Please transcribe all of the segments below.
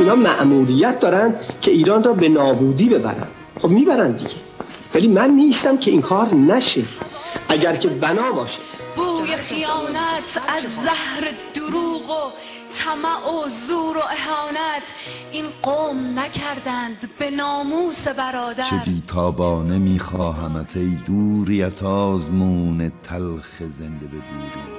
اینا مأموریت دارن که ایران را به نابودی ببرن. خب میبرن دیگه، ولی من نیستم که این کار نشه. اگر که بنا باشه بوی خیانت از زهر دروغ و طمع و زور و اهانت این قوم نکردند به ناموس برادر. چه بیتابانه میخواهمت ای دوریت آزمون تلخ زنده به بوری.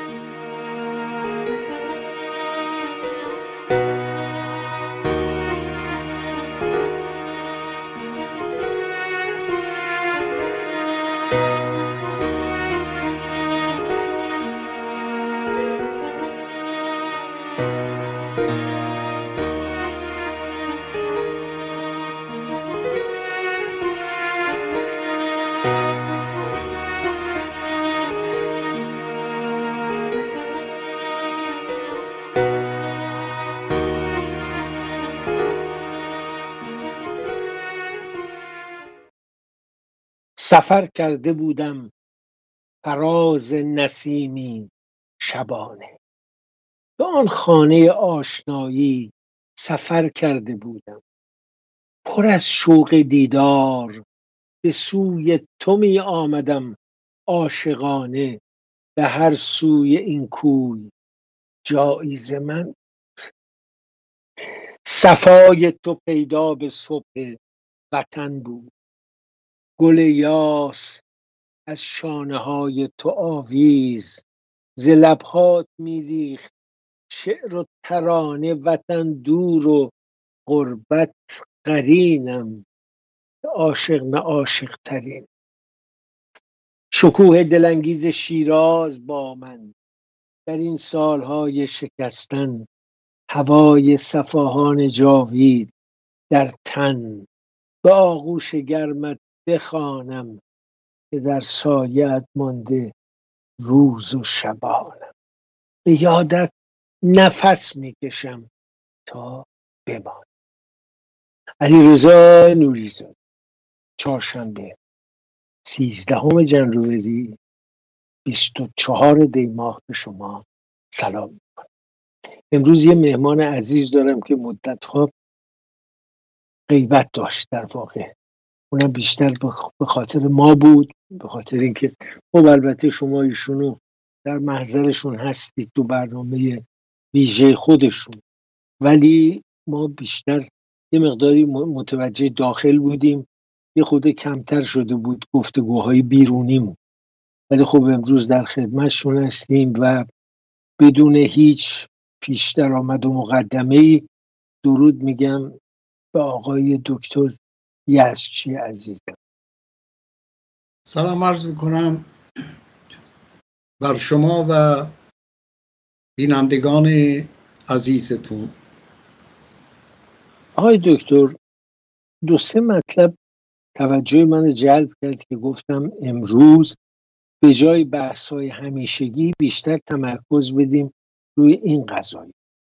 سفر کرده بودم فراز نسیمی شبانه، به آن خانه آشنایی سفر کرده بودم. پر از شوق دیدار به سوی تو می آمدم عاشقانه، به هر سوی این کوی جایز من. صفای تو پیدا به صبح وطن بود، گل یاس از شانه های تو آویز، ز لبهات میریخت شعر و ترانه. وطن دور و غربت قرینم، عاشق نه عاشق ترین. شکوه دلانگیز شیراز با من، در این سالهای شکستن هوای صفاهان جاوید در تن. به آغوش گرمت بخوانم که در سایه‌ات مانده روز و شبانم. به یادت نفس میکشم تا بمان. علیرضا نوریزاده، چهارشنبه 13 جنوری 24 دی ماه به شما سلام میکنم. امروز یه مهمان عزیز دارم که مدت‌ها غیبت داشت. در واقع اونم بیشتر به خاطر ما بود، به خاطر اینکه خب البته شما ایشونو در محضرشون هستید تو برنامه ویژه خودشون، ولی ما بیشتر یه مقداری متوجه داخل بودیم، یه خود کمتر شده بود گفتگوهای بیرونیمون. ولی خب امروز در خدمتشون هستیم و بدون هیچ پیش درآمد و مقدمه‌ای درود میگم به آقای دکتر یزدچی عزیزم. سلام عرض میکنم بر شما و بینندگان عزیزتون. آقای دکتر، 2-3 مطلب توجه من جلب کرد که گفتم امروز به جای بحث‌های همیشگی بیشتر تمرکز بدیم روی این قضایا.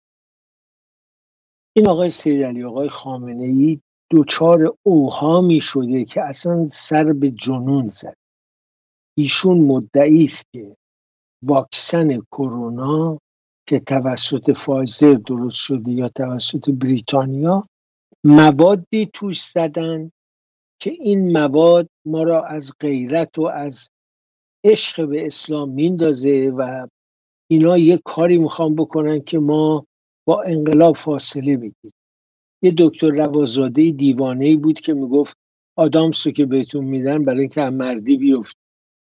این آقای سیدعلی، آقای خامنه‌ای دچار اوهامی شده که اصلا سر به جنون زد. ایشون مدعی است که واکسن کرونا که توسط فایزر درست شده یا توسط بریتانیا موادی توش زدن که این مواد ما را از غیرت و از عشق به اسلام میندازه و اینا یه کاری میخوان بکنن که ما با انقلاب فاصله بگیریم. یه دکتر روازاده دیوانه‌ای بود که میگفت آدامسو که بهتون میدن برای اینکه هم مردی بیفت.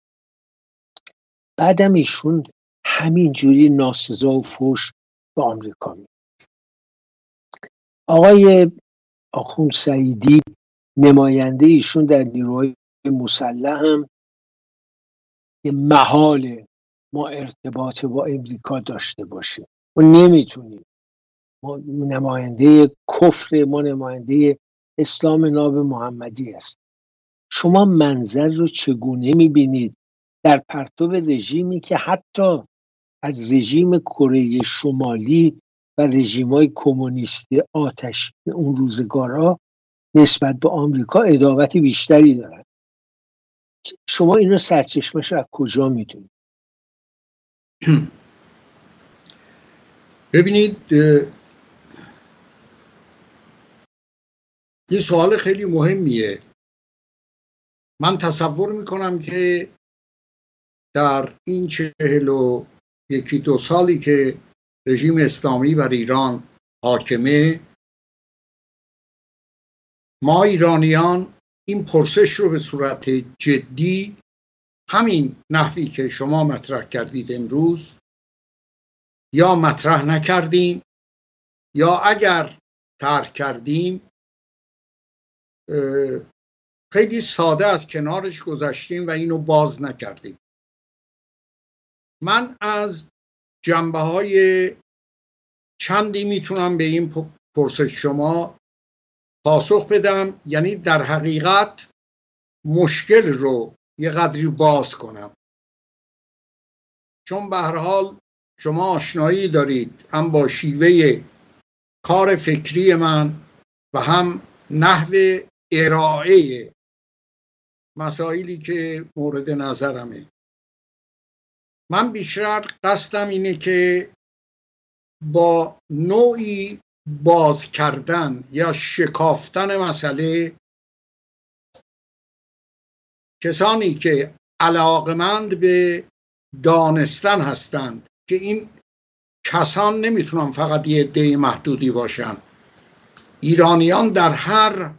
بعدم ایشون همینجوری ناسزا و فحش به آمریکا میاد. آقای آخوند سعیدی نماینده ایشون در نیروهای مسلح هم یه محاله ما ارتباط با امریکا داشته باشیم. ما نمیتونیم. ما نماینده کفر، ما نماینده اسلام ناب محمدی است. شما منظر رو چگونه میبینید در پرتو رژیمی که حتی از رژیم کره شمالی و رژیم‌های کمونیستی آتشین اون روزگارها نسبت به آمریکا عداوت بیشتری دارن؟ شما این رو سرچشمش رو از کجا میدونید؟ ببینید، این سوال خیلی مهمیه. من تصور میکنم که در این 41 سالی که رژیم اسلامی بر ایران حاکمه، ما ایرانیان این پرسش رو به صورت جدی، همین نحوی که شما مطرح کردید امروز، یا مطرح نکردیم یا اگر طرح کردیم خیلی ساده از کنارش گذشتیم و اینو باز نکردیم. من از جنبه‌های چندی میتونم به این پرسش شما پاسخ بدم، یعنی در حقیقت مشکل رو یه قدری باز کنم، چون به هر حال شما آشنایی دارید هم با شیوه کار فکری من و هم نحو ارائه مسائلی که مورد نظرمه. من بیشتر قصدم اینه که با نوعی باز کردن یا شکافتن مسئله کسانی که علاقمند به دانستن هستند، که این کسان نمیتونن فقط یه عده محدودی باشن، ایرانیان در هر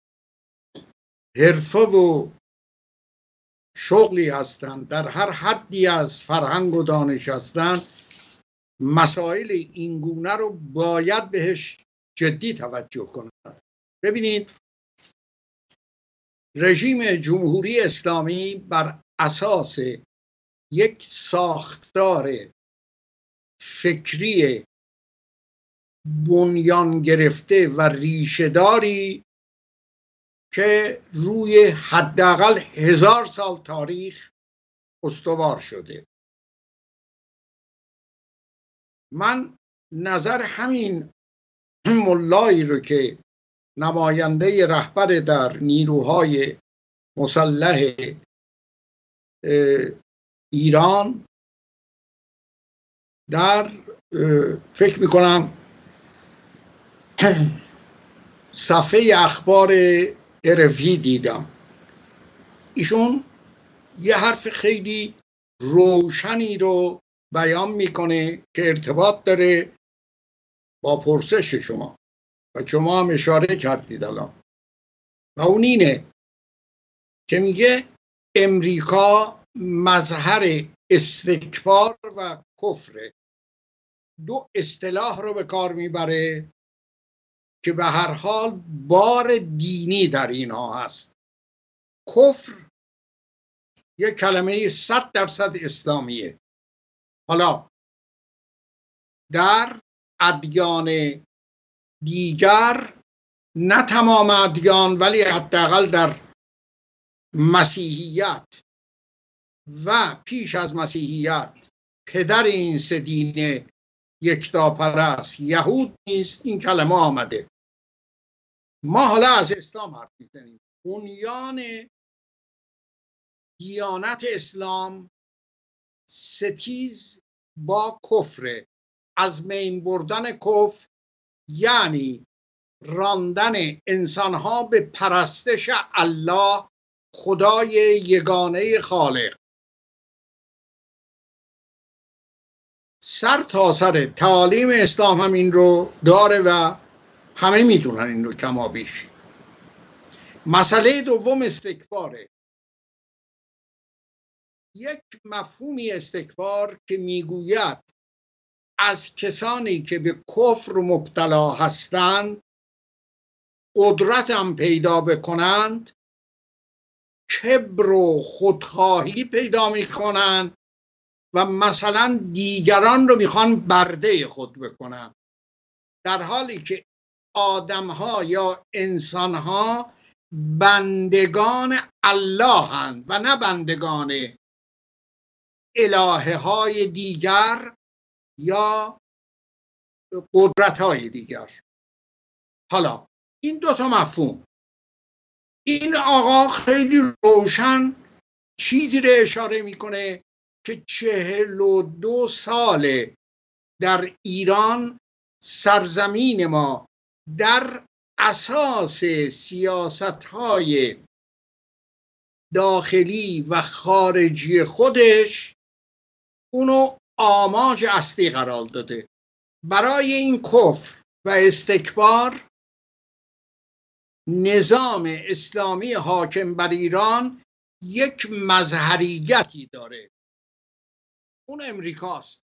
حرفه و شغلی هستند، در هر حدی از فرهنگ و دانش هستند، مسائل اینگونه رو باید بهش جدی توجه کنند. ببینید، رژیم جمهوری اسلامی بر اساس یک ساختار فکری بنیان گرفته و ریشه‌داری که روی حداقل 1000 سال تاریخ استوار شده. من نظر همین ملایی رو که نماینده رهبر در نیروهای مسلح ایران در فکر میکنم صفحه اخبار RFI دیدم، ایشون یه حرف خیلی روشنی رو بیان میکنه که ارتباط داره با پرسش شما و شما هم اشاره کردید الان، و اون اینه که میگه امریکا مظهر استکبار و کفره. دو اصطلاح رو به کار میبره که به هر حال بار دینی در اینها هست. کفر یک کلمه 100% اسلامیه. حالا در ادیان دیگر، نه تمام ادیان ولی حداقل در مسیحیت و پیش از مسیحیت پدر این سه دین یکتاپرست یهود نیست، این کلمه آمده. ما حالا از اسلام حرف میزنیم. بنیان دیانت اسلام ستیز با کفر، از میان بردن کفر یعنی راندن انسانها به پرستش الله، خدای یگانه خالق. سر تا سر تعالیم اسلام هم این رو داره و همه میدونن این رو کما بیش. مسئله دوم استکباره. یک مفهومی استکبار که میگوید از کسانی که به کفر مبتلا هستند قدرت هم پیدا بکنند، کبر و خودخواهی پیدا میکنند و مثلا دیگران رو میخوان برده خود بکنن، در حالی که آدمها یا انسانها بندگان الله هستند و نه بندگان الهه های دیگر یا قدرت های دیگر. حالا این دو تا مفهوم، این آقا خیلی روشن چیزی رو اشاره میکنه که 42 ساله در ایران، سرزمین ما، در اساس سیاست‌های داخلی و خارجی خودش اونو آماج اصلی قرار داده. برای این کفر و استکبار نظام اسلامی حاکم بر ایران یک مظهریتی داره، اون امریکاست.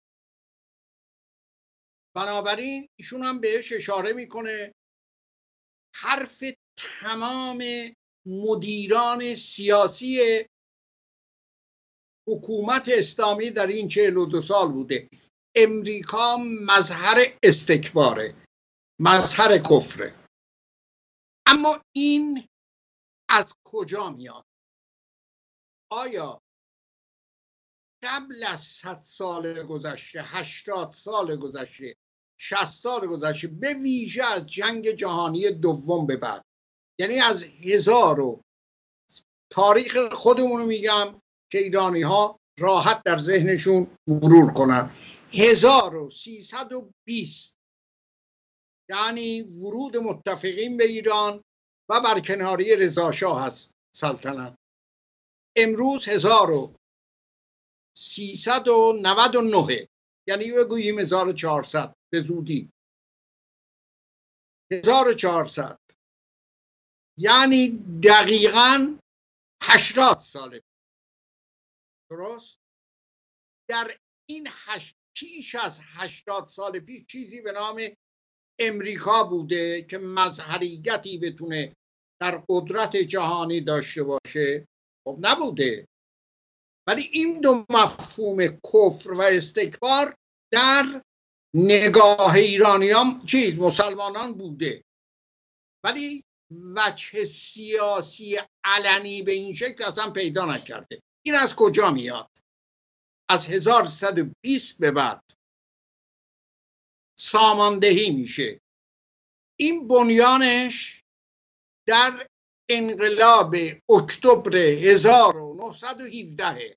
بنابراین ایشون هم بهش اشاره میکنه. حرف تمام مدیران سیاسی حکومت اسلامی در این 42 سال بوده، امریکا مظهر استکباره، مظهر کفره. اما این از کجا میاد؟ آیا قبل از 100 سال گذشته، 80 سال گذشته، 60 سال گذشته، به ویژه از جنگ جهانی دوم به بعد، یعنی از تاریخ خودمونو میگم که ایرانی ها راحت در ذهنشون مرور کنن، 1320 یعنی ورود متفقین به ایران و برکناری رضا شاه از سلطنت، امروز 1399 یعنی بگوییم 1400 به زودی 1400 یعنی دقیقاً 80 ساله. درست؟ در این پیش از 80 سال پیش چیزی به نام امریکا بوده که مظهریتی بتونه در قدرت جهانی داشته باشه؟ خب نبوده. ولی این دو مفهوم کفر و استکبار در نگاه ایرانیان مسلمانان بوده، ولی وجه سیاسی علنی به این شکل اصلا پیدا نکرده. این از کجا میاد؟ از 1120 به بعد ساماندهی میشه. این بنیانش در انقلاب اکتبر 1917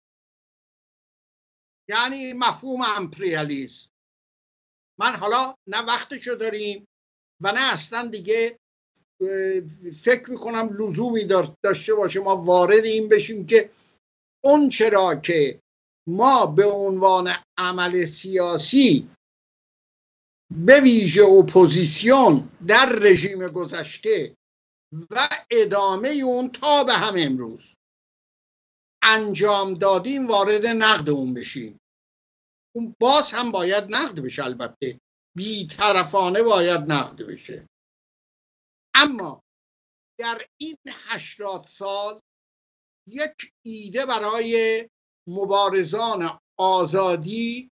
یعنی مفهوم امپریالیسم. من حالا نه وقتشو داریم و نه اصلا دیگه فکر میکنم لزومی داشته باشه ما وارد این بشیم که اون چرا که ما به عنوان عمل سیاسی به ویژه اپوزیسیون در رژیم گذشته و ادامه اون تا به هم امروز انجام دادیم وارد نقد اون بشیم. اون باز هم باید نقد بشه، البته بی‌طرفانه باید نقد بشه. اما در این 80 سال یک ایده برای مبارزان آزادی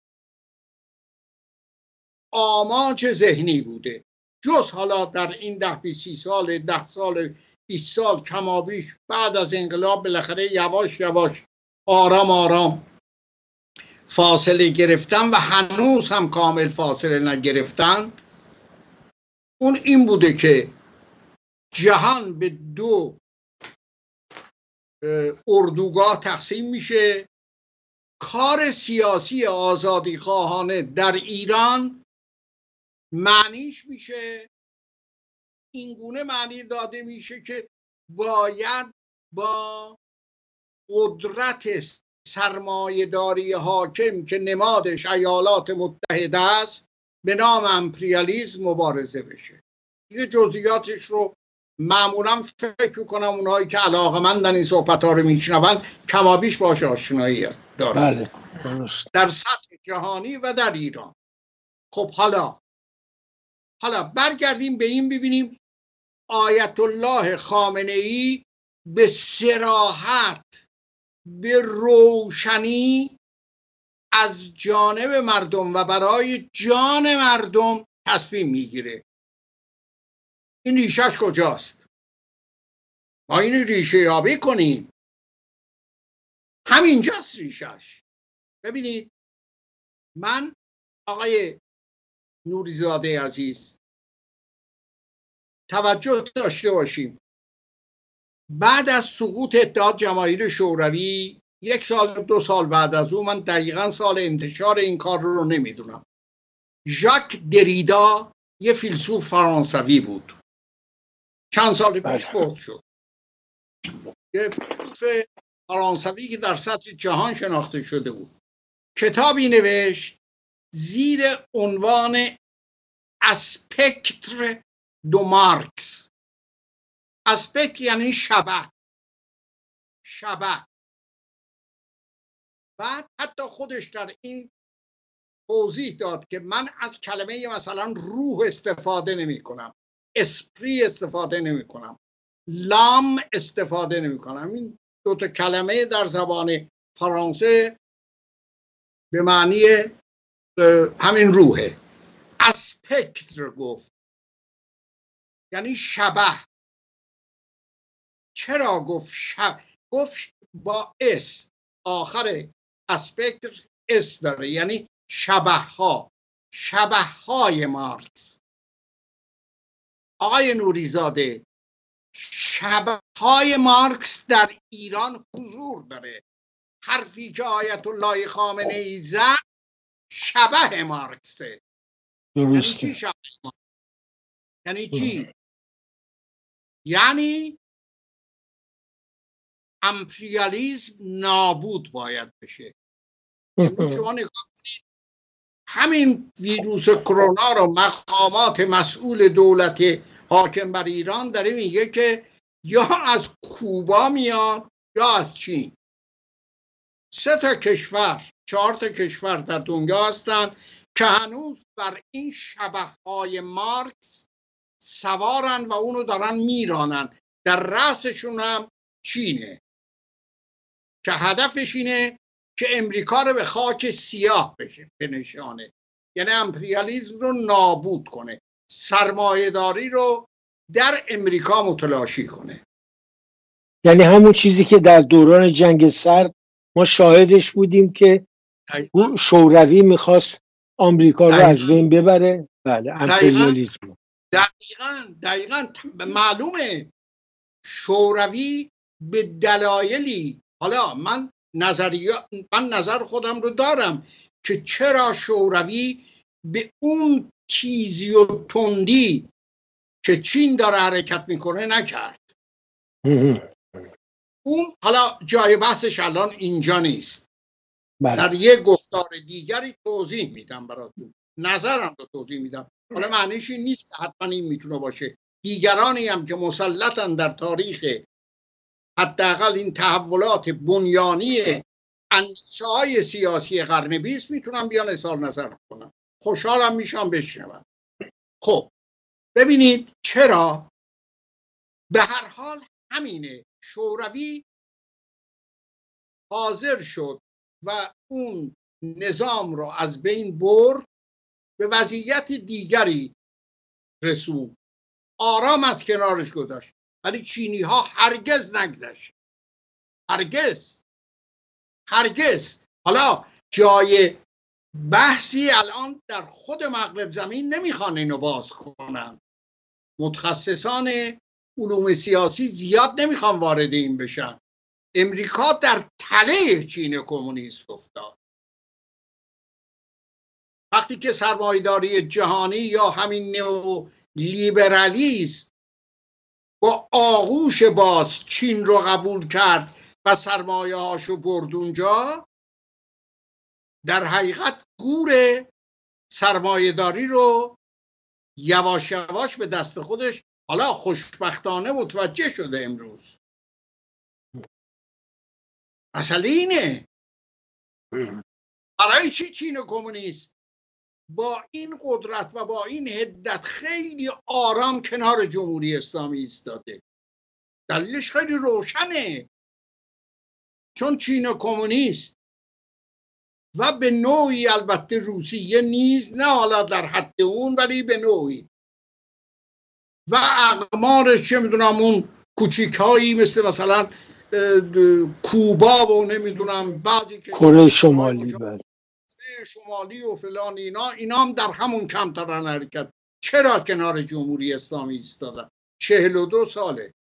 آماج ذهنی بوده، جز حالا در این 10-20 سال 10 سال 20 سال کمابیش بعد از انقلاب بالاخره یواش یواش آرام آرام فاصله گرفتن و هنوز هم کامل فاصله نگرفتن. اون این بوده که جهان به دو اردوگاه تقسیم میشه. کار سیاسی آزادی خواهانه در ایران معنیش میشه، اینگونه معنی داده میشه که باید با قدرت سرمایه‌داری حاکم که نمادش ایالات متحده است به نام امپریالیسم مبارزه بشه. دیگه جزئیاتش رو معمولا فکر کنم اونهایی که علاقه‌مندن این صحبت‌ها رو میشنون کمابیش باشه آشنایی دارن. بله. در سطح جهانی و در ایران. خب حالا برگردیم به این ببینیم آیت الله خامنه‌ای به صراحت به روشنی از جانب مردم و برای جان مردم تصمیم میگیره. این ریشش کجاست؟ ما این ریشه یابی کنیم. همینجاست ریشش. ببینید، من آقای نوریزاده عزیز توجه داشته باشیم، بعد از سقوط اتحاد جماهیر شوروی 1 سال 2 سال بعد از اون، من دقیقاً سال انتشار این کار رو نمیدونم، ژاک دریدا یه فیلسوف فرانسوی بود، چند سال پیش فوت شد. یه فیلسوف فرانسوی که در سطح جهان شناخته شده بود، کتابی نوشت زیر عنوان اسپکتر دو مارکس. اسپکت یعنی شبح. بعد حتی خودش در این توضیح داد که من از کلمه مثلا روح استفاده نمی کنم، اسپری استفاده نمی کنم، لام استفاده نمی کنم. این دو تا کلمه در زبان فرانسه به معنی همین روحه. اسپکتر گفت یعنی شبح. چرا گفت گفت با اس، آخر اسپکتر اس داره، یعنی شبحهای مارکس. آقای نوریزاده، شبحهای مارکس در ایران حضور داره. حرفی که آیت الله خامنه ای زد شبح مارکسه. یعنی چی شبح مارکس؟ یعنی چی؟ یعنی امپریالیسم نابود باید بشه. امروز شما نگاه کنید همین ویروس کرونا رو مقامات مسئول دولت حاکم بر ایران داره میگه که یا از کوبا میاد یا از چین. 3 تا کشور 4 تا کشور در دنیا هستن که هنوز بر این شبحهای مارکس سوارن و اونو دارن میرانن. در رأسشون هم چینه که هدفش اینه که امریکا رو به خاک سیاه بنشانه، یعنی امپریالیسم رو نابود کنه، سرمایه‌داری رو در امریکا متلاشی کنه. یعنی همون چیزی که در دوران جنگ سرد ما داشتش بودیم که شوروی میخواست آمریکا رو از بین ببره. بله، امپریالیسم. دقیقاً معلومه شوروی به دلایلی، حالا من نظر خودم رو دارم که چرا شوروی به اون تیزی و تندی که چین داره حرکت میکنه نکرد. اون حالا جای بحثش الان اینجا نیست. در یک گفتار دیگری توضیح میدم براتون، نظرم رو توضیح میدم. حالا معنیش این نیست که حتما این میتونه باشه. دیگرانی هم که مسلطن در تاریخ حداقل این تحولات بنیانی اندیشه‌های سیاسی قرن 20 میتونم بیان اظهار نظر کنم. خوشحالم میشم بشنوم. خب ببینید چرا. به هر حال همینه، شوروی حاضر شد و اون نظام رو از بین برد، به وضعیت دیگری رسوند، آرام از کنارش گذاشت. ولی چینی ها هرگز نگذشت، هرگز. حالا جای بحثی الان در خود مغرب زمین نمیخوان اینو باز کنن، متخصصان علوم سیاسی زیاد نمیخوان وارد این بشن. امریکا در تله چین کمونیست افتاد. وقتی که سرمایه‌داری جهانی یا همین نئو لیبرالیسم با آغوش باز چین رو قبول کرد و سرمایه هاشو برد اونجا، در حقیقت گور سرمایه‌داری رو یواش یواش به دست خودش، حالا خوشبختانه متوجه شده امروز. مسئله اینه برای چی چین کمونیست با این قدرت و با این حدت خیلی آرام کنار جمهوری اسلامی ایستاده؟ دلیلش خیلی روشنه، چون چین کمونیست و به نوعی البته روسیه نیز، نه حالا در حد اون ولی به نوعی، و اقمارش چه میدونم اون کوچیک‌هایی مثلا کوبا و نمیدونم بعضی که کره شمالی شمالی و فلان، اینا هم در همون کمترن حرکت. چرا کنار جمهوری اسلامی ایستادن؟ 42 ساله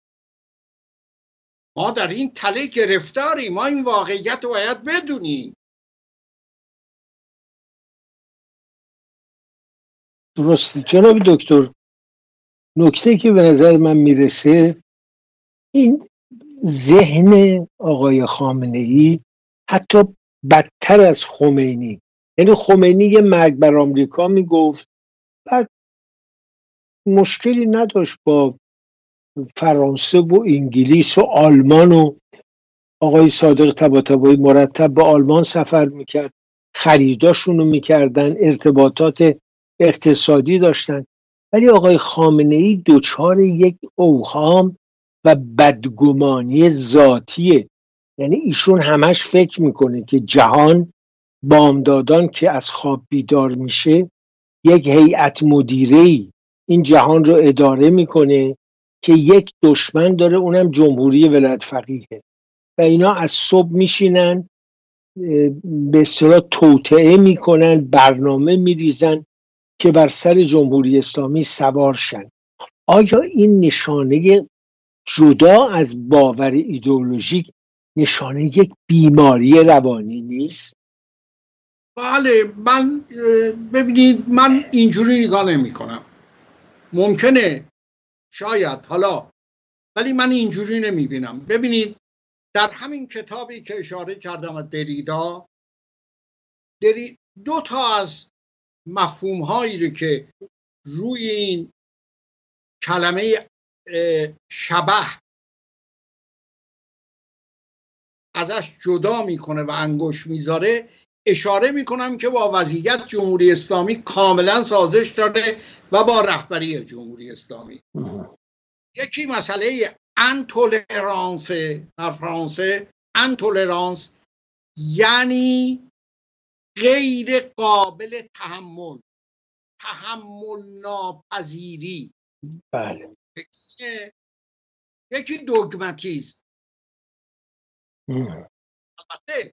ما در این تله گرفتاریم. ما این واقعیت رو باید بدونیم. درسته جناب دکتر. نکته که به نظر من میرسه این ذهن آقای خامنه‌ای حتی بدتر از خمینی، یعنی خمینی یه مرگ بر آمریکا میگفت، بعد مشکلی نداشت با فرانسه و انگلیس و آلمان، و آقای صادق طباطبایی مرتب به آلمان سفر میکرد، خریداشونو میکردن، ارتباطات اقتصادی داشتن. ولی آقای خامنه‌ای دچار یک اوهام و بدگمانی ذاتیه. یعنی ایشون همش فکر میکنه که جهان بامدادان که از خواب بیدار میشه یک هیئت مدیره‌ای این جهان رو اداره میکنه که یک دشمن داره، اونم جمهوری ولایت فقیهه، و اینا از صبح میشینن به اصطلاح توطئه میکنن، برنامه میریزن که بر سر جمهوری اسلامی سوار شن. آیا این نشانه جدا از باور ایدئولوژیک نشانه یک بیماری روانی نیست؟ بله، ببینید من اینجوری نگاه نمی کنم. ممکنه شاید حالا، ولی من اینجوری نمی بینم. ببینید در همین کتابی که اشاره کردم از دریدا، دو تا از مفهوم هایی رو که روی این کلمه شبح ازش جدا میکنه و انگشت میذاره، اشاره میکنم که با وضعیت جمهوری اسلامی کاملا سازش داره و با رهبری جمهوری اسلامی. یکی مسئله انتولرانس، در فرانسه انتولرانس یعنی غیر قابل تحمل، تحمل ناپذیری. بله. یکی دوگماتیسم. البته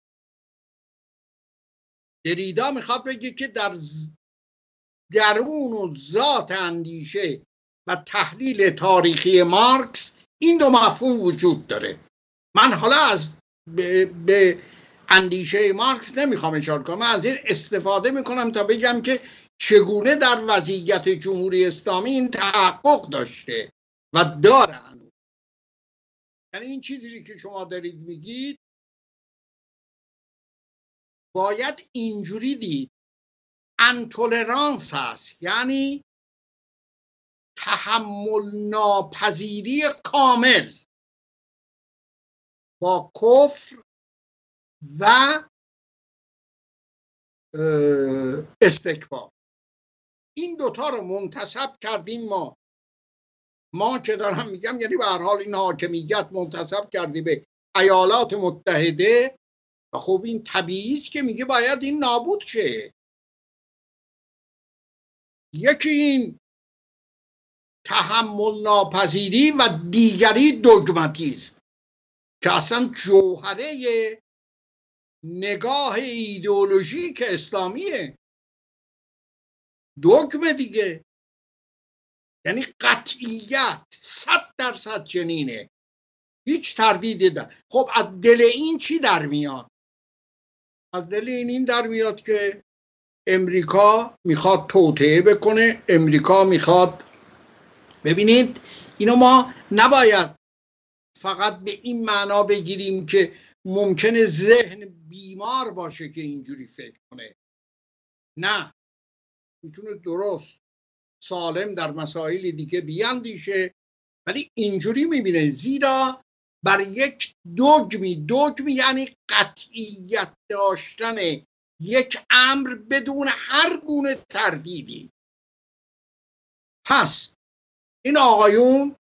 دریدا میخواد بگه که در درون و ذات اندیشه و تحلیل تاریخی مارکس این دو مفهوم وجود داره. من حالا از به اندیشه مارکس نمیخوام اشاره کنم، من از این استفاده میکنم تا بگم که چگونه در وضعیت جمهوری اسلامی این تحقق داشته و داره هنوز. یعنی این چیزی که شما دارید میگید باید اینجوری دید، انتولرانس هست، یعنی تحمل ناپذیری کامل با کفر و استکبار. این دوتا رو منتسب کردیم ما که دارم میگم، یعنی به هر حال این حاکمیت منتسب کردی به ایالات متحده و خب این طبیعی است که میگه باید این نابود شه. یکی این تحمل ناپذیری و دیگری دوگماتیسم که اصلا جوهره نگاه ایدئولوژیک اسلامیه. دوگمه دیگه یعنی قطعیت 100% چنینه، هیچ تردیدی در. خب از دل این چی در میاد؟ از دل این در میاد که امریکا میخواد توطئه بکنه، امریکا میخواد. ببینید اینو ما نباید فقط به این معنا بگیریم که ممکنه ذهن بیمار باشه که اینجوری فکر کنه. نه، میتونه درست سالم در مسائل دیگه بیاندیشه، ولی اینجوری میبینه. زیرا بر یک دوگمی یعنی قطعیت داشتن یک امر بدون هر گونه تردیدی. پس این آقایون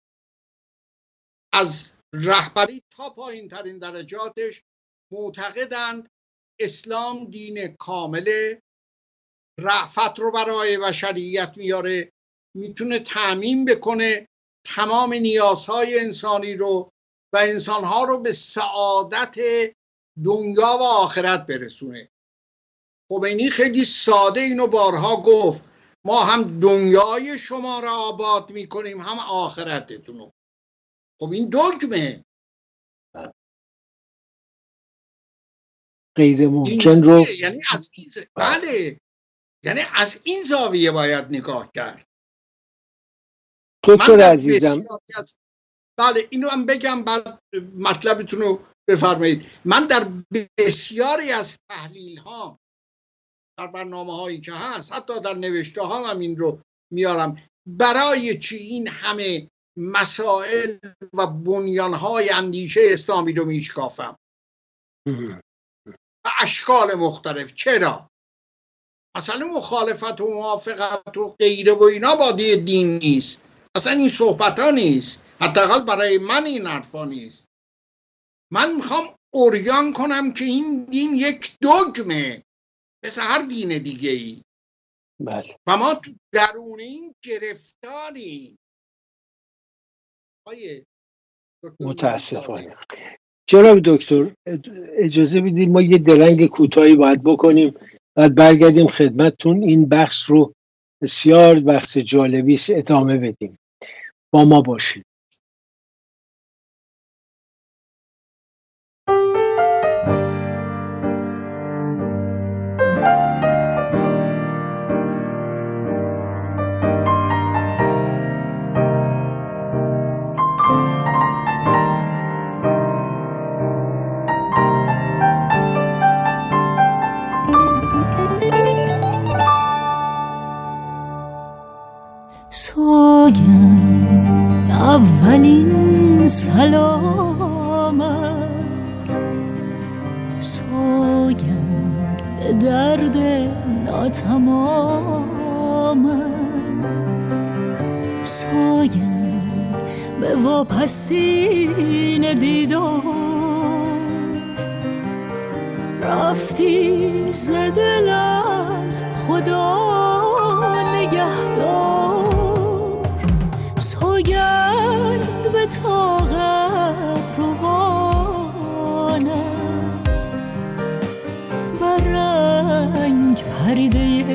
از رهبری تا پایین ترین درجاتش معتقدند اسلام دین کامله، رأفت رو برای بشریت میاره، میتونه تأمین بکنه تمام نیازهای انسانی رو و انسانها رو به سعادت دنیا و آخرت برسونه. خمینی خیلی ساده اینو بارها گفت، ما هم دنیای شما را آباد میکنیم هم آخرتتون رو. خب این دوگمه، غیر ممکن رو یعنی عزیز. بله یعنی از این زاویه باید نگاه کرد. دکتر عزیزم، بله اینو هم بگم بعد مطلبتون رو بفرمایید. من در بسیاری از تحلیل ها در برنامه هایی که هست، حتی در نوشته ها هم این رو میارم، برای چی این همه مسائل و بنیان های اندیشه اسلامی رو میشکافم و اشکال مختلف. چرا؟ مثلا مخالفت و موافقت و غیره و اینا با دین نیست، اصلا این صحبت ها نیست، حداقل برای من این حرفا نیست. من میخوام اوریان کنم که این دین یک دگمه مثل هر دین دیگه ای. بله. و ما تو درون این گرفتاریم. متاسفانه. جناب دکتر اجازه بدید ما یه درنگ کوتاهی باید بکنیم، بعد برگردیم خدمتتون این بحث رو بسیار بحث جالبی ادامه بدیم. با ما باشید. سوگند اولین سلامت، سوگند به درد ناتمامت، سوگند به واپسین دیدار، رفتی ز دلم خدا نگهدار، سوگند به طاقت روانت و رنگ پریده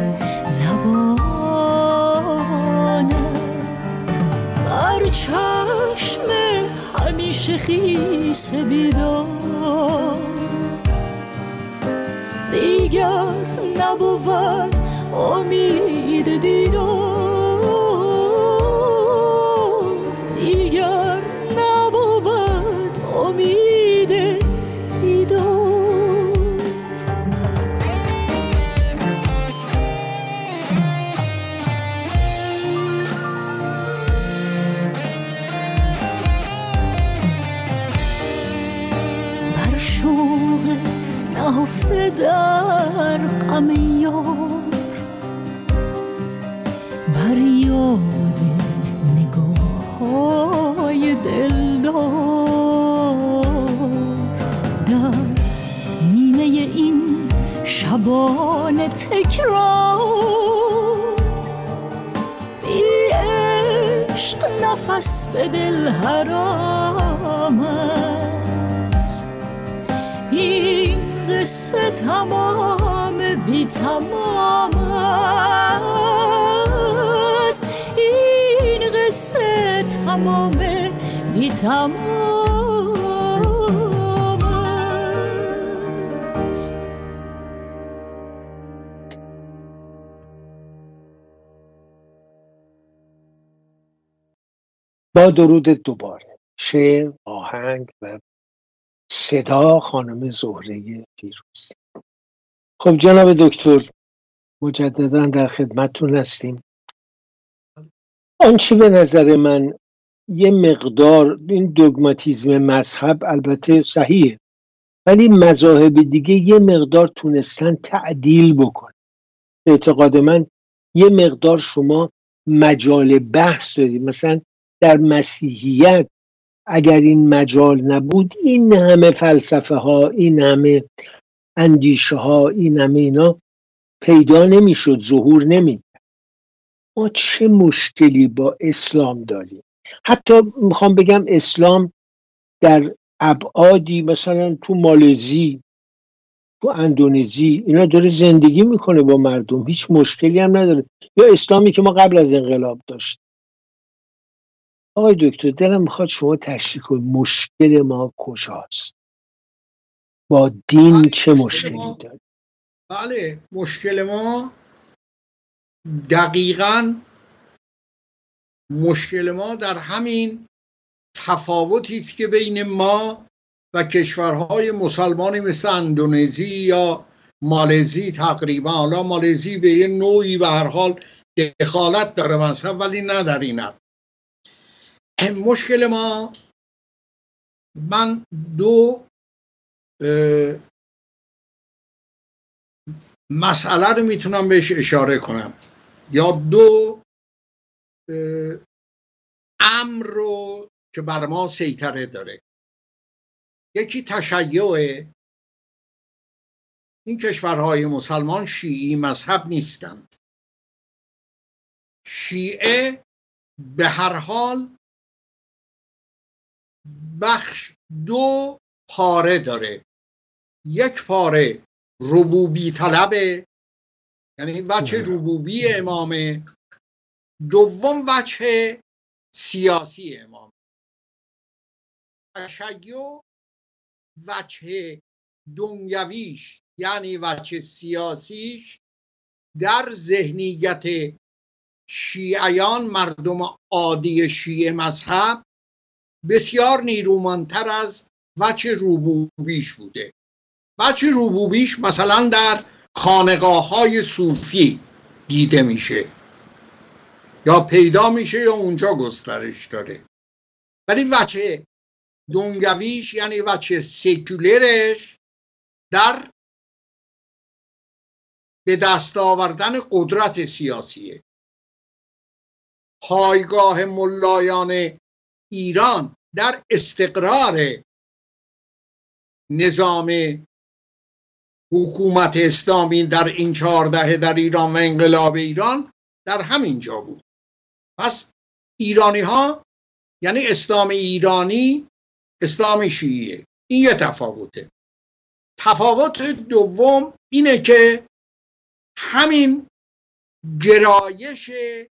لبانت، بر چشم همیشه خیس بیدار، دیگر نبود امید دیدار، دیگر نبود امید دیدار. بر شوق نهفته در غم یار، بر یاد نگاه‌های دلدار، در نیمه این شبان تکرار، بی عشق نفس به دل حرام است، این قصه تمام بی تمام است، این قصه تمام بی تمام است. با درود دوباره، شعر، آهنگ و صدا خانم زهره پیروز. خب جناب دکتر مجددا در خدمتتون هستیم. آنچه به نظر من یه مقدار این دوگماتیزم مذهب البته صحیحه، ولی مذاهب دیگه یه مقدار تونستن تعدیل بکنن. به اعتقاد من یه مقدار شما مجال بحث دارید. مثلا در مسیحیت اگر این مجال نبود، این همه فلسفه ها، این همه اندیشه ها، این همه اینا پیدا نمیشد، ظهور نمیکرد. ما چه مشکلی با اسلام داریم؟ حتی میخوام بگم اسلام در ابعادی مثلا تو مالزی، تو اندونزی، اینا داره زندگی میکنه با مردم، هیچ مشکلی هم نداره. یا اسلامی که ما قبل از انقلاب داشتیم. آقای دکتر دلم میخواد شما تشریح کنید مشکل ما کجاست؟ با دین چه مشکلی داریم؟ بله، مشکل ما دقیقاً مشکل ما در همین تفاوتی است که بین ما و کشورهای مسلمانی مثل اندونزی یا مالزی تقریبا. حالا مالزی به یه نوعی به هر حال دخالت داره مذهب ولی نه در این حد. مشکل ما، من دو مسئله رو میتونم بهش اشاره کنم یا دو امر رو که بر ما سیطره داره. یکی تشیع، این کشورهای مسلمان شیعی مذهب نیستند. شیعه به هر حال بخش دو پاره داره. یک پاره ربوبی طلبه، یعنی وجه ربوبی امامه. دوم وجه سیاسی امام. تشیع وجه دنیویش یعنی وجه سیاسیش در ذهنیت شیعیان، مردم عادی شیعه مذهب، بسیار نیرومندتر از وجه ربوبیش بوده. وجه ربوبیش مثلا در خانقاه‌های صوفی دیده میشه یا پیدا میشه یا اونجا گسترش داره، ولی وجه دنیویش یعنی وجه سکولرش در به دست آوردن قدرت سیاسیه. پایگاه ملایان ایران در استقرار نظام حکومت اسلامی در این 14 در ایران و انقلاب ایران در همین جا بود. پس ایرانی ها یعنی اسلام ایرانی، اسلام شیعه. این یه تفاوته. تفاوت دوم اینه که همین گرایش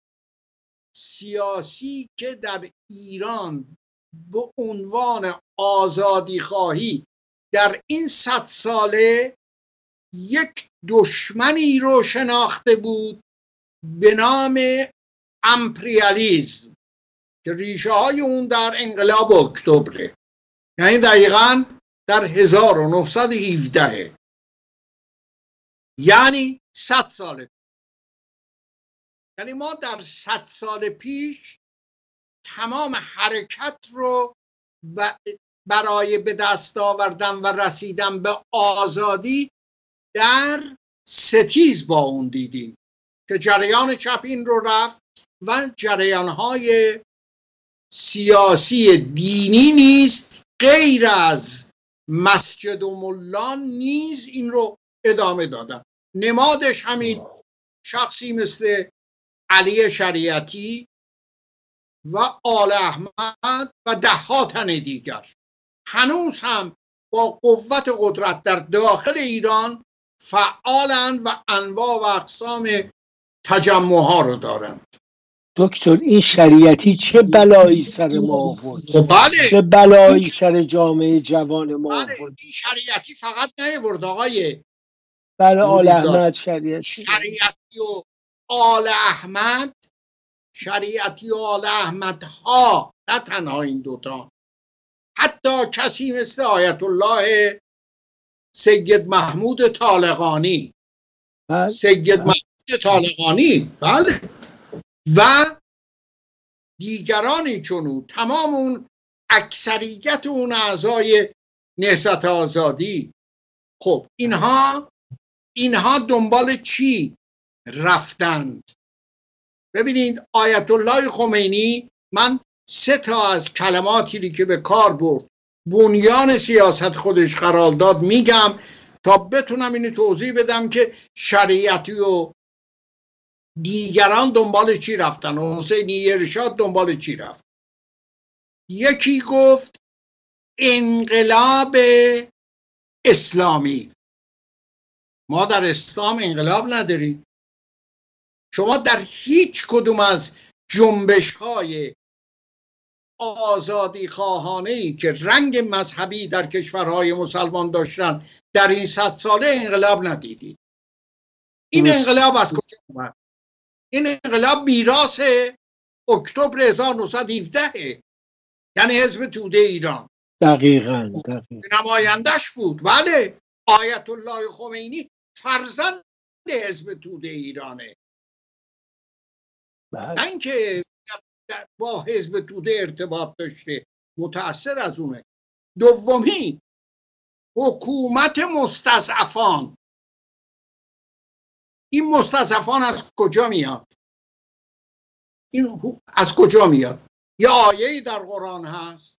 سیاسی که در ایران به عنوان آزادی خواهی در این 100 ساله یک دشمنی رو شناخته بود به نام امپریالیسم که ریشه های اون در انقلاب اکتبره، یعنی دقیقاً در 1917، یعنی 100 سال. یعنی ما در 100 سال پیش تمام حرکت رو برای به دست آوردن و رسیدن به آزادی در ستیز با اون دیدیم که جریان چپ این رو رفت و جریانهای سیاسی دینی نیز غیر از مسجد و ملان نیز این رو ادامه دادن. نمادش همین شخصی مثل علی شریعتی و آل احمد و 10 تن دیگر هنوز هم با قوت قدرت در داخل ایران فعالند و انواع و اقسام تجمعها رو دارند. دکتر این شریعتی چه بلایی سر ما آورد؟ بله. چه بلایی سر جامعه جوان ما آورد؟ این شریعتی فقط نیورد آقای بله، آل احمد شریعتی و آل احمد، شریعتی و آل احمد ها، نه تنها این دوتا، حتی کسی مثل آیت الله سید محمود طالقانی، سید محمود طالقانی، بله، و دیگرانی چونو، تمام اون اکثریت اون اعضای نهضت آزادی. خب اینها دنبال چی رفتند؟ ببینید آیت الله خمینی، من 3 از کلماتی که به کار برد بنیان سیاست خودش قرار داد میگم تا بتونم اینو توضیح بدم که شریعتی و دیگران دنبال چی رفتن و حسینی ارشاد دنبال چی رفت. یکی گفت انقلاب اسلامی. ما در اسلام انقلاب نداریم. شما در هیچ کدوم از جنبش‌های آزادی خواهانه‌ای که رنگ مذهبی در کشورهای مسلمان داشتن در این 100 ساله انقلاب ندیدید. این انقلاب از کجا اومد؟ این انقلاب میراث اکتبر 1917 یعنی حزب توده ایران دقیقاً نمایندش بود. بله، آیت الله خمینی فرزند حزب توده ایرانه. نه اینکه با حزب توده ارتباط داشته، متأثر از اونه. دومی، حکومت مستضعفان. این مستضعفان از کجا میاد؟ این از کجا میاد؟ یه آیه‌ای در قرآن هست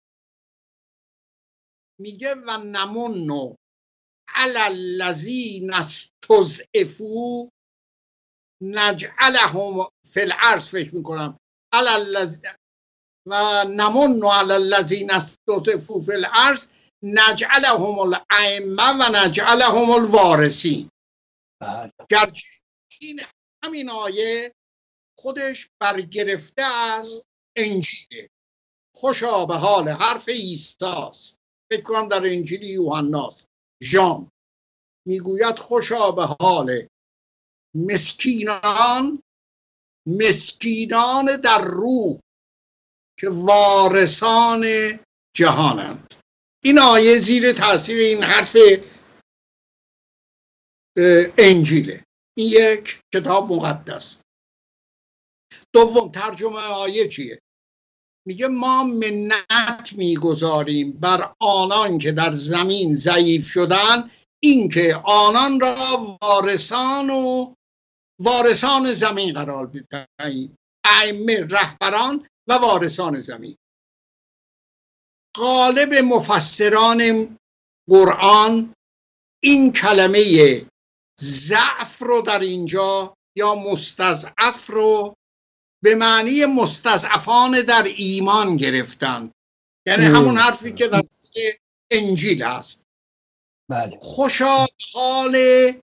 میگه و نمنو علی الذین استضعفوا نجعلهم فی الارض، فکر میکنم و نمنو علی الذین استضعفوا فی الارض نجعلهم الائمه و نجعلهم الوارثین. گرچه این همین آیه خودش برگرفته از انجیله. خوشا به حال حرف عیسی است، فکر کنم در انجیل یوحناست، ژان میگوید خوشا به حال مسکینان در روح که وارثان جهانند. این آیه زیر تاثیر این حرف انجیله. این یک کتاب مقدس. دوم، ترجمه آیه چیه؟ میگه ما منت میگذاریم بر آنان که در زمین ضعیف شدن، اینکه آنان را وارثان زمین قرار بدهیم. ائمه، رهبران و وارثان زمین. غالب مفسران قرآن این کلمه ضعف رو در اینجا یا مستضعف رو به معنی مستضعفان در ایمان گرفتن، یعنی همون حرفی که در انجیل هست. بله. خوشا حال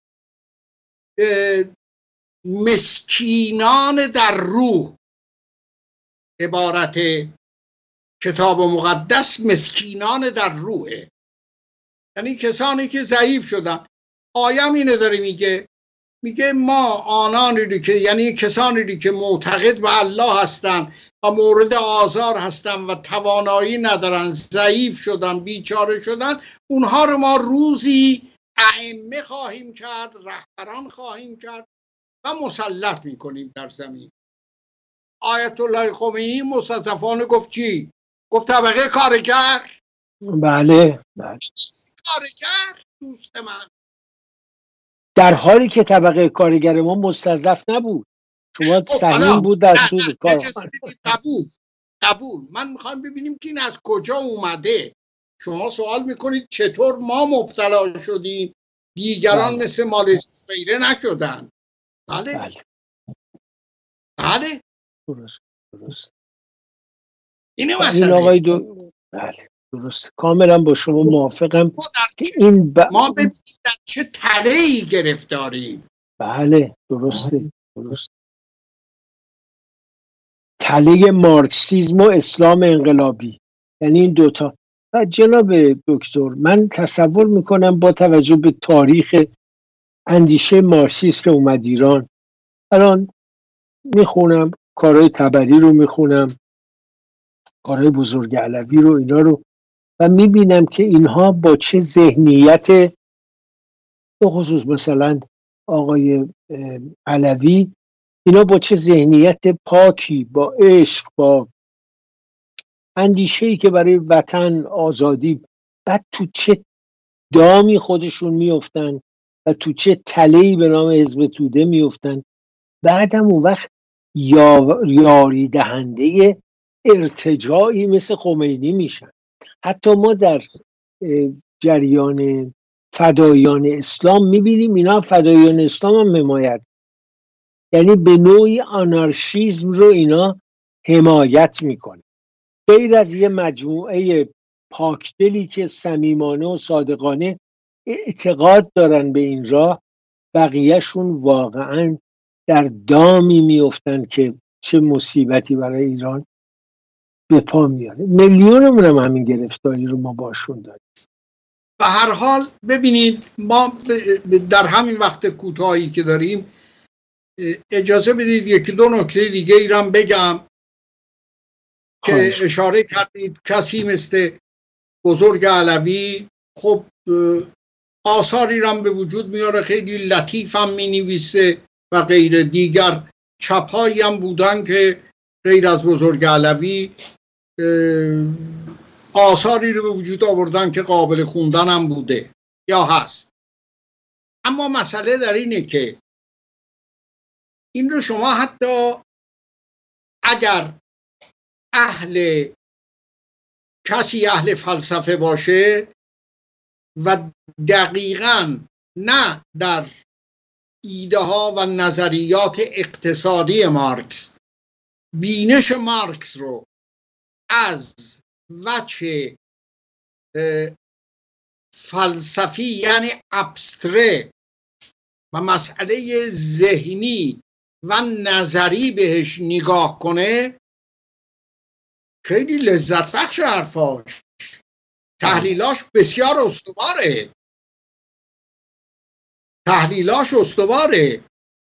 مسکینان در روح، عبارت کتاب مقدس مسکینان در روحه، یعنی کسانی که ضعیف شدن. آیه اینه داره میگه ما آنانی که، یعنی کسانی که معتقد به الله هستن و مورد آزار هستن و توانایی ندارن، ضعیف شدن، بیچاره شدن، اونها رو ما روزی ائمه خواهیم کرد، رهبران خواهیم کرد و مسلط میکنیم در زمین. آیت الله خمینی مستضعفان گفت چی؟ گفت طبقه کارگر. بله. کارگر دوست من، در حالی که طبقه کارگر ما مستضعف نبود. شما سهیم بود در سود کار. قبول. من میخوام ببینیم که این از کجا اومده. شما سوال میکنید چطور ما مبتلا شدیم، دیگران مثل مالزی غیره نشدن. بله. درست. اینه مسئله. آقای بله، درست. کاملا با شما موافقم که ما ببینید در چه تله‌ای گرفتاریم. بله، درسته. تله مارکسیسم و اسلام انقلابی، یعنی این دوتا. و جناب دکتر، من تصور میکنم با توجه به تاریخ اندیشه مارکسیسم که اومد ایران، الان میخونم کارهای طبری رو، میخونم کارهای بزرگ علوی رو، اینا رو، و میبینم که اینها با چه ذهنیت، به خصوص مثلا آقای علوی، اینا با چه ذهنیت پاکی، با عشق، با اندیشه‌ای که برای وطن، آزادی، بعد تو چه دامی خودشون میافتن و تو چه تله‌ای به نام حزب توده میافتن، بعدم اون وقت یاری دهنده ارتجاعی مثل خمینی میشن. حتی ما در جریان فدایان اسلام میبینیم اینا فدایان اسلام هم حمایت، یعنی به نوعی آنارشیسم رو اینا حمایت میکنه. غیر از یه مجموعه پاکدلی که صمیمانه و صادقانه اعتقاد دارن به این راه، بقیهشون واقعا در دامی میافتن که چه مصیبتی برای ایران به پا میاره. میلیونمون هم همین گرفتاری رو ما باشون داریم. به هر حال ببینید، ما در همین وقت کوتاهی که داریم اجازه بدید یکی دو نکته دیگه ایران بگم که اشاره کردید کسی مثل بزرگ علوی خب آثاری را به وجود میاره، خیلی لطیف هم می نویسه و غیر. دیگر چپایی هم بودن که غیر از بزرگ علوی آثاری رو به وجود آوردن که قابل خوندن هم بوده یا هست. اما مسئله در اینه که این رو شما حتی اگر کسی اهل فلسفه باشه و دقیقاً نه در ایده ها و نظریات اقتصادی مارکس بینش مارکس رو از وجه فلسفی یعنی ابستره و مسئله ذهنی و نظری بهش نگاه کنه، خیلی لذت بخش حرفاش، تحلیلاش بسیار استواره.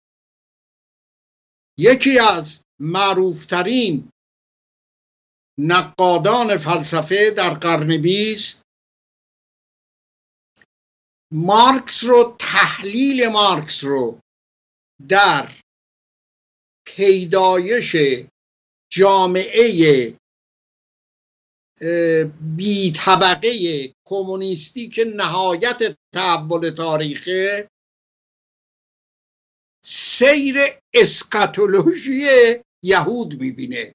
یکی از معروفترین نقادان فلسفه در قرن 20 تحلیل مارکس رو در پیدایش جامعه بی طبقه کمونیستی که نهایت تحول تاریخه، سیر اسکاتولوژی یهود میبینه.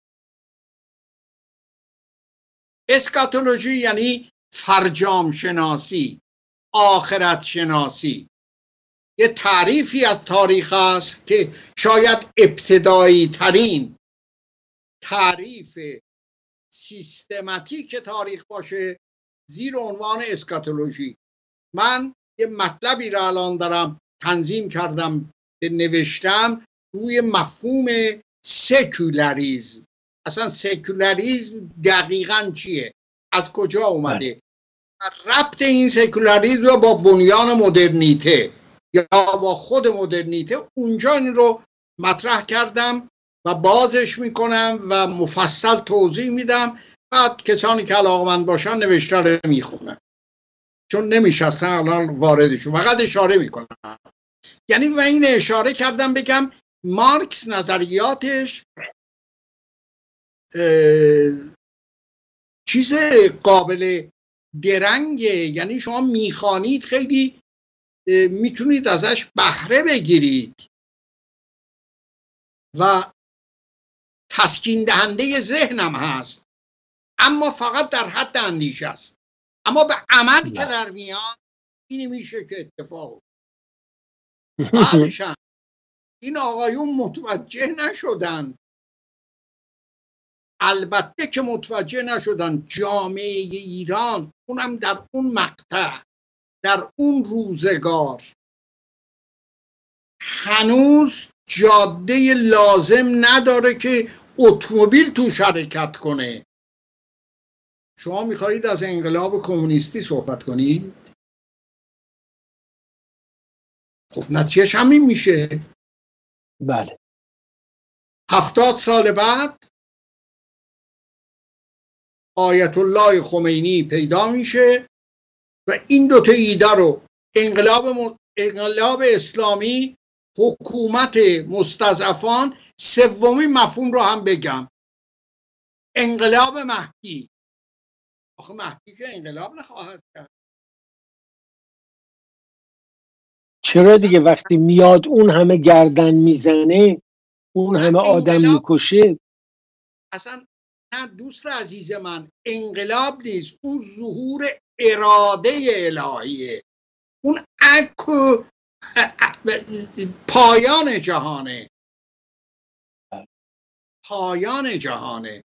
اسکاتولوژی یعنی فرجام شناسی، آخرت شناسی. یه تعریفی از تاریخ است که شاید ابتدایی ترین تعریف سیستماتیک تاریخ باشه زیر عنوان اسکاتولوژی. من یه مطلبی را الان دارم تنظیم کردم که نوشتم روی مفهوم سکولاریزم. اصلا سکولاریزم دقیقاً چیه؟ از کجا اومده؟ ربط این سکولاریزم با بنیان مدرنیته یا با خود مدرنیته، اونجا این رو مطرح کردم و بازش میکنم و مفصل توضیح میدم. بعد کسانی که علاقه‌مند باشن نوشته رو میخونن، چون نمیشستن الان واردشون، فقط اشاره میکنم. یعنی و این اشاره کردم بگم مارکس نظریاتش چیز قابل درنگه، یعنی شما میخوانید خیلی میتونید ازش بهره بگیرید و تسکین دهنده ذهنم هست، اما فقط در حد اندیشه است. اما به عمل که در میاد این میشه که اتفاق بعدش این آقایون متوجه نشدن، البته که متوجه نشدن جامعه ایران، اونم در اون مقطع، در اون روزگار، هنوز جاده لازم نداره که اتومبیل توش حرکت کنه. شما میخواهید از انقلاب کمونیستی صحبت کنید؟ خب نتیجهش همین میشه. بله. 70 سال بعد آیت الله خمینی پیدا میشه و این دوتا ایده رو، انقلاب اسلامی، حکومت مستضعفان، سومین مفهوم رو هم بگم، انقلاب مهدی. آخه مهدی که انقلاب نخواهد کرد. چرا دیگه؟ وقتی میاد اون همه گردن میزنه، اون همه آدم میکشه. اصلا نه دوست عزیز من، انقلاب نیست، اون ظهور اراده الهیه، اون پایان جهانه، پایان جهانه.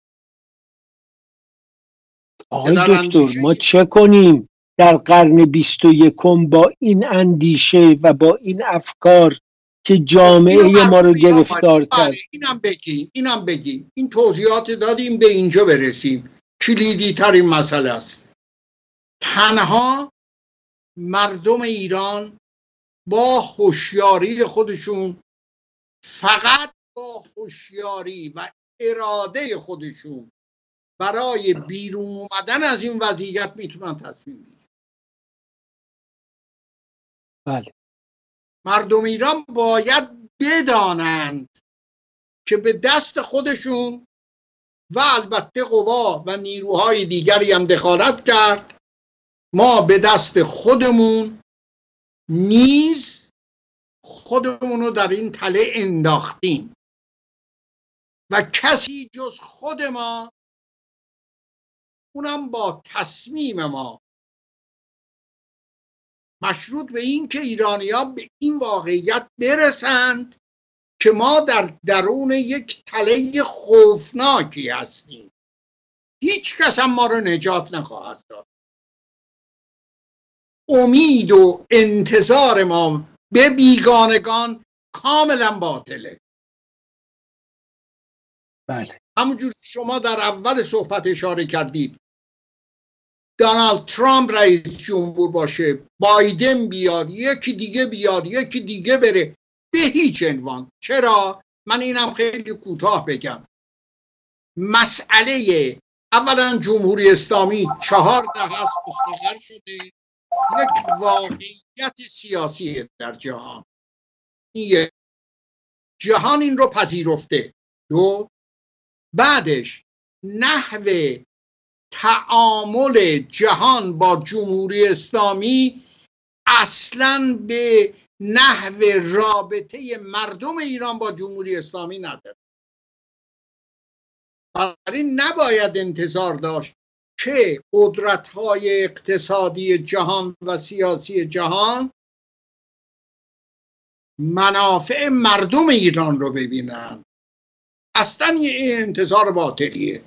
آقای دکتر، ما چه کنیم در قرن 21 با این اندیشه و با این افکار که جامعه ما رو گرفتار کرد؟ اینم بگیم. این توضیحات دادیم، به اینجا برسیم. کلیدی ترین مسئله است. تنها مردم ایران با هوشیاری خودشون فقط با هوشیاری و اراده خودشون برای بیرون اومدن از این وضعیت میتونن تصمیم بگیرن. بله. مردم ایران باید بدانند که به دست خودشون و البته قوا و نیروهای دیگری هم دخالت کرد، ما به دست خودمون نیز خودمون رو در این تله انداختیم و کسی جز خود ما، اونم با تصمیم ما، مشروط به این که ایرانی‌ها به این واقعیت برسند که ما در درون یک تله خوفناکی هستیم. هیچ کس هم ما رو نجات نخواهد داد. امید و انتظار ما به بیگانگان کاملا باطله. بله. همونجور شما در اول صحبت اشاره کردید، دونالد ترامپ رئیس جمهور باشه، بایدن بیاد، یکی دیگه بیاد، یکی دیگه بره، به هیچ عنوان. چرا؟ من اینم خیلی کوتاه بگم. مسئله اولا جمهوری اسلامی 4 دهه است مستقر شده، یک واقعیت سیاسی در جهان. جهان این رو پذیرفته. 2، بعدش نحو تعامل جهان با جمهوری اسلامی اصلاً به نحو رابطه مردم ایران با جمهوری اسلامی نداره. بنابراین نباید انتظار داشت که قدرت‌های اقتصادی جهان و سیاسی جهان منافع مردم ایران رو ببینن. اصلا یه انتظار باطلیه.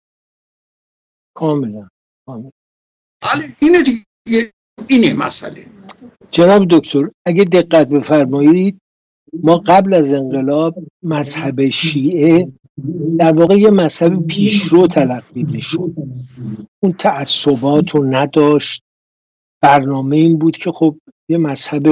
کاملا. اینه دیگه، اینه مسئله. جناب دکتر اگه دقت بفرمایید، ما قبل از انقلاب مذهب شیعه در واقع یه مذهب پیشرو تلقی میشد. اون تعصبات رو نداشت. برنامه این بود که خب یه مذهب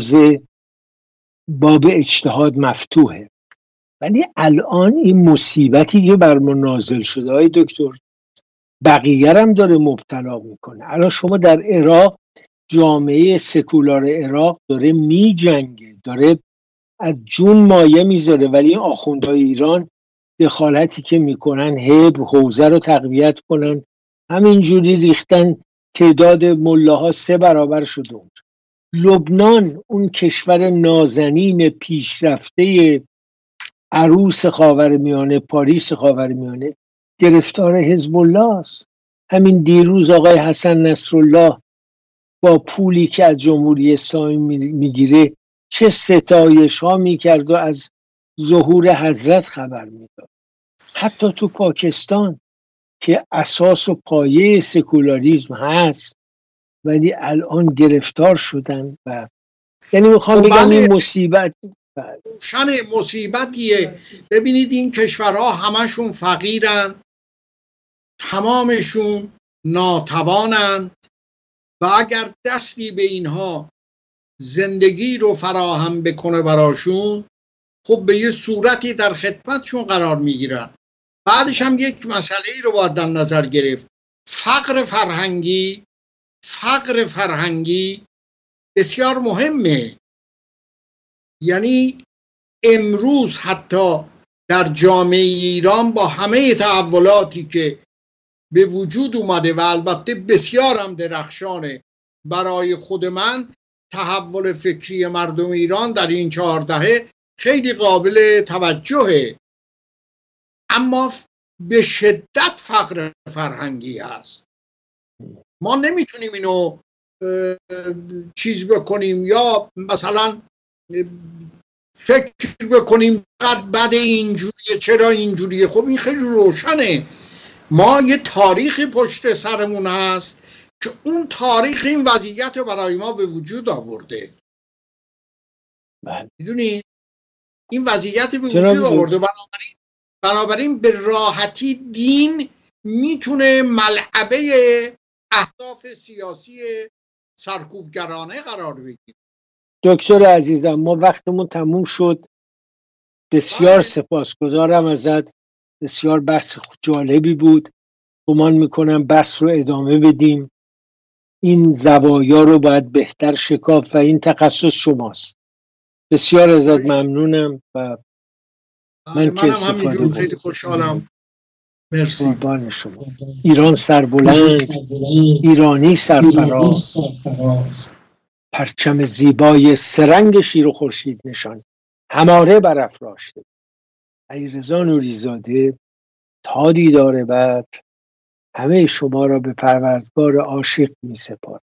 باب اجتهاد مفتوحه. ولی الان این مصیبتی که بر ما نازل شده های دکتر بقیه هم داره مبتلا میکنه. الان شما در عراق، جامعه سکولار عراق داره میجنگه، داره از جون مایه میذاره، ولی این آخوندهای ایران دخالتی که میکنن حوزه رو تقویت کنن، همینجوری ریختن تعداد ملاها 3 برابر شده. اونجا لبنان، اون کشور نازنین پیشرفته عروس خاورمیانه، پاریس خاورمیانه، گرفتار حزب الله است. همین دیروز آقای حسن نصرالله با پولی که از جمهوری اسلامی میگیره چه ستایش ها میکرد و از ظهور حضرت خبر میداد. حتی تو پاکستان که اساس و پایه سکولاریسم هست، ولی الان گرفتار شدن. و یعنی میخوام بگم این مصیبت روشن مصیبتیه. ببینید این کشورها همشون فقیرن، تمامشون ناتوانند و اگر دستی به اینها زندگی رو فراهم بکنه براشون، خب به یه صورتی در خدمتشون قرار میگیرن. بعدش هم یک مسئله رو باید در نظر گرفت. فقر فرهنگی بسیار مهمه. یعنی امروز حتی در جامعه ایران با همه تحولاتی که به وجود اومده و البته بسیار هم درخشانه، برای خود من تحول فکری مردم ایران در این 4 دهه خیلی قابل توجهه، اما به شدت فقر فرهنگی هست. ما نمیتونیم اینو چیز بکنیم یا مثلا فکر بکنیم بعد اینجوریه چرا اینجوریه. خب این خیلی روشنه. ما یه تاریخی پشت سرمون هست که اون تاریخ این وضعیت رو برای ما به وجود آورده. میدونی این وضعیت به وجود آورده. بنابراین به راحتی دین میتونه ملعبه اهداف سیاسی سرکوبگرانه قرار بگیره. دکتر عزیزم ما وقتمون تموم شد. بسیار سپاسگزارم ازت. بسیار بحث جالبی بود. گمان میکنم بحث رو ادامه بدیم. این زوایا رو باید بهتر شکافت و این تخصص شماست. بسیار ازت ممنونم و منم همینجور خیلی خوشحالم. مرسی. قربان شما. ایران سربلند، ایرانی سرفراز، پرچم زیبای سرنگ شیر و خورشید نشان هماره برافراشته. علیرضا نوری‌زاده تا دیدار بعد همه شما را به پروردگار عاشق می‌سپارم.